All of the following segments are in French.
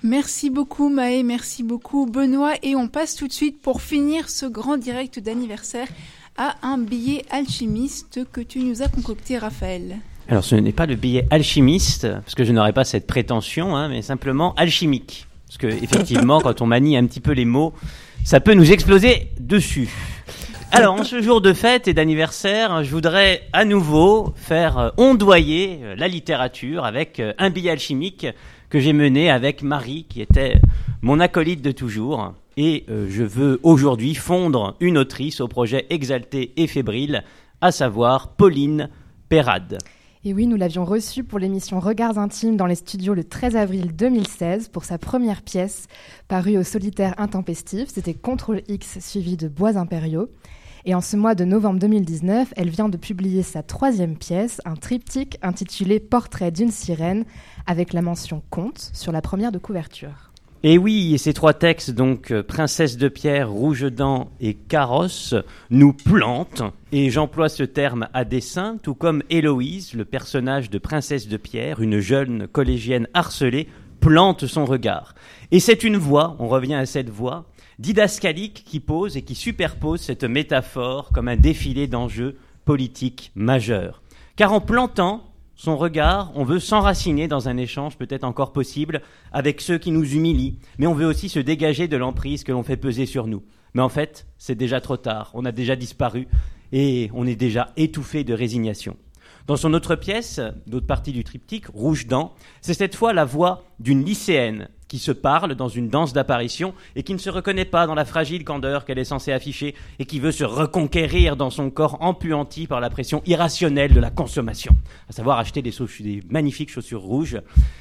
Merci beaucoup Maë, merci beaucoup Benoît. Et on passe tout de suite pour finir ce grand direct d'anniversaire à un billet alchimiste que tu nous as concocté, Raphaël. Alors ce n'est pas le billet alchimiste, parce que je n'aurais pas cette prétention, mais simplement alchimique. Parce que effectivement, quand on manie un petit peu les mots, ça peut nous exploser dessus. Alors, en ce jour de fête et d'anniversaire, je voudrais à nouveau faire ondoyer la littérature avec un billet alchimique que j'ai mené avec Marie, qui était mon acolyte de toujours. Et je veux aujourd'hui fondre une autrice au projet exalté et fébrile, à savoir Pauline Perrade. Et oui, nous l'avions reçue pour l'émission Regards intimes dans les studios le 13 avril 2016 pour sa première pièce parue au Solitaire Intempestif. C'était Contrôle X suivi de Bois impériaux. Et en ce mois de novembre 2019, elle vient de publier sa 3e pièce, un triptyque intitulé Portrait d'une sirène, avec la mention conte sur la première de couverture. Et oui, et ces 3 textes, donc Princesse de pierre, Rouge-dents et Carrosse, nous plantent, et j'emploie ce terme à dessein, tout comme Héloïse, le personnage de Princesse de pierre, une jeune collégienne harcelée, plante son regard. Et c'est une voix, on revient à cette voix, didascalique qui pose et qui superpose cette métaphore comme un défilé d'enjeux politiques majeurs. Car en plantant son regard, on veut s'enraciner dans un échange peut-être encore possible avec ceux qui nous humilient, mais on veut aussi se dégager de l'emprise que l'on fait peser sur nous. Mais en fait, c'est déjà trop tard, on a déjà disparu et on est déjà étouffé de résignation. Dans son autre pièce, l'autre partie du triptyque, Rouge-dents, c'est cette fois la voix d'une lycéenne qui se parle dans une danse d'apparition et qui ne se reconnaît pas dans la fragile candeur qu'elle est censée afficher et qui veut se reconquérir dans son corps empuanti par la pression irrationnelle de la consommation, à savoir acheter des magnifiques chaussures rouges.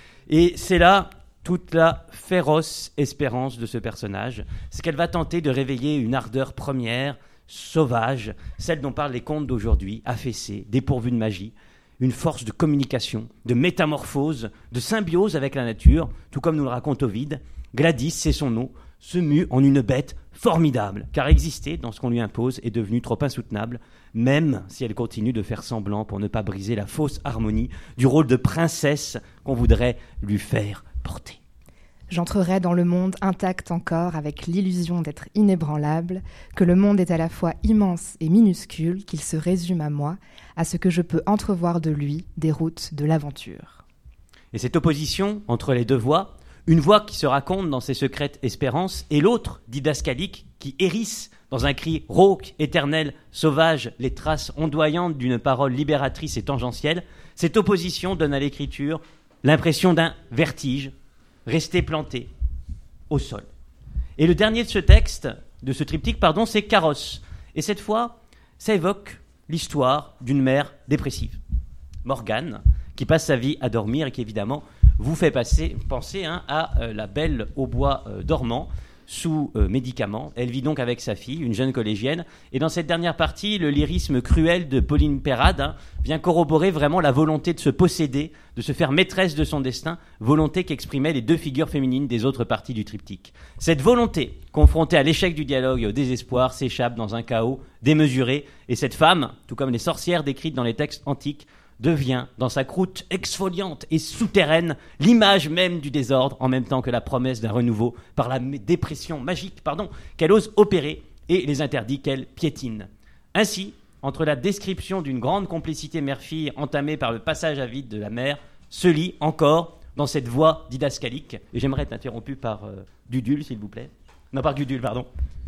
Et c'est là toute la féroce espérance de ce personnage, c'est qu'elle va tenter de réveiller une ardeur première, sauvage, celle dont parlent les contes d'aujourd'hui, affaissée, dépourvue de magie, une force de communication, de métamorphose, de symbiose avec la nature, tout comme nous le raconte Ovide. Gladys, c'est son nom, se mue en une bête formidable, car exister dans ce qu'on lui impose est devenu trop insoutenable, même si elle continue de faire semblant pour ne pas briser la fausse harmonie du rôle de princesse qu'on voudrait lui faire porter. J'entrerai dans le monde intact encore avec l'illusion d'être inébranlable, que le monde est à la fois immense et minuscule, qu'il se résume à moi, à ce que je peux entrevoir de lui des routes de l'aventure. Et cette opposition entre les deux voix, une voix qui se raconte dans ses secrètes espérances et l'autre, didascalique, qui hérisse dans un cri rauque, éternel, sauvage, les traces ondoyantes d'une parole libératrice et tangentielle, cette opposition donne à l'écriture l'impression d'un vertige, resté planté au sol. Et le dernier de ce texte, de ce triptyque, c'est Carrosse. Et cette fois, ça évoque l'histoire d'une mère dépressive, Morgane, qui passe sa vie à dormir et qui évidemment vous fait penser à la belle au bois dormant, sous médicaments. Elle vit donc avec sa fille, une jeune collégienne. Et dans cette dernière partie, le lyrisme cruel de Pauline Perrade vient corroborer vraiment la volonté de se posséder, de se faire maîtresse de son destin, volonté qu'exprimaient les 2 figures féminines des autres parties du triptyque. Cette volonté, confrontée à l'échec du dialogue et au désespoir, s'échappe dans un chaos démesuré. Et cette femme, tout comme les sorcières décrites dans les textes antiques, devient, dans sa croûte exfoliante et souterraine, l'image même du désordre, en même temps que la promesse d'un renouveau par la dépression magique qu'elle ose opérer et les interdits qu'elle piétine. Ainsi, entre la description d'une grande complicité mère-fille entamée par le passage à vide de la mère, se lit encore, dans cette voix didascalique, et j'aimerais être interrompu par Dudule, s'il vous plaît. Non, par Gudule, pardon.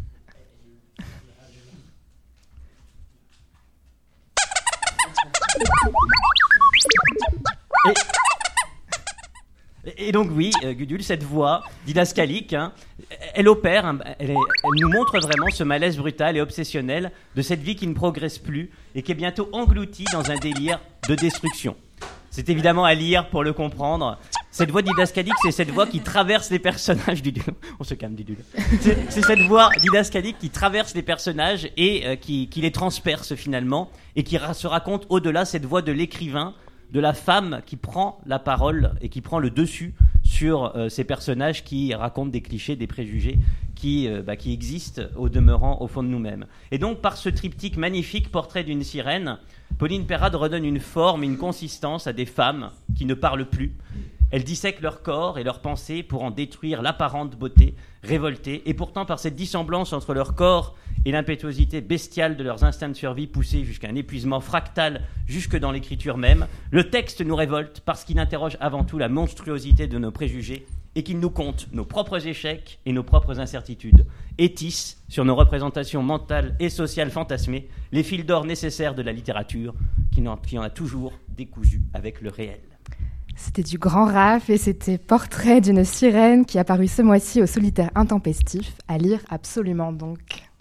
Et donc oui, Gudule, cette voix didascalique, elle opère, elle nous montre vraiment ce malaise brutal et obsessionnel de cette vie qui ne progresse plus et qui est bientôt engloutie dans un délire de destruction. C'est évidemment à lire pour le comprendre. Cette voix didascalique, c'est cette voix qui traverse les personnages du... On se calme, Dudule. C'est cette voix didascalique qui traverse les personnages et qui les transperce finalement et qui se raconte au-delà cette voix de l'écrivain, de la femme qui prend la parole et qui prend le dessus sur ces personnages qui racontent des clichés, des préjugés qui existent au demeurant au fond de nous-mêmes. Et donc, par ce triptyque magnifique, Portrait d'une sirène, Pauline Perrade redonne une forme, une consistance à des femmes qui ne parlent plus. Elles dissèquent leur corps et leurs pensées pour en détruire l'apparente beauté, révoltées, et pourtant par cette dissemblance entre leur corps et l'impétuosité bestiale de leurs instincts de survie poussés jusqu'à un épuisement fractal jusque dans l'écriture même, le texte nous révolte parce qu'il interroge avant tout la monstruosité de nos préjugés et qu'il nous conte nos propres échecs et nos propres incertitudes, et tisse sur nos représentations mentales et sociales fantasmées les fils d'or nécessaires de la littérature qui en a toujours décousu avec le réel. C'était du grand Raph et c'était Portrait d'une sirène qui est apparu ce mois-ci au Solitaire Intempestif, à lire absolument donc.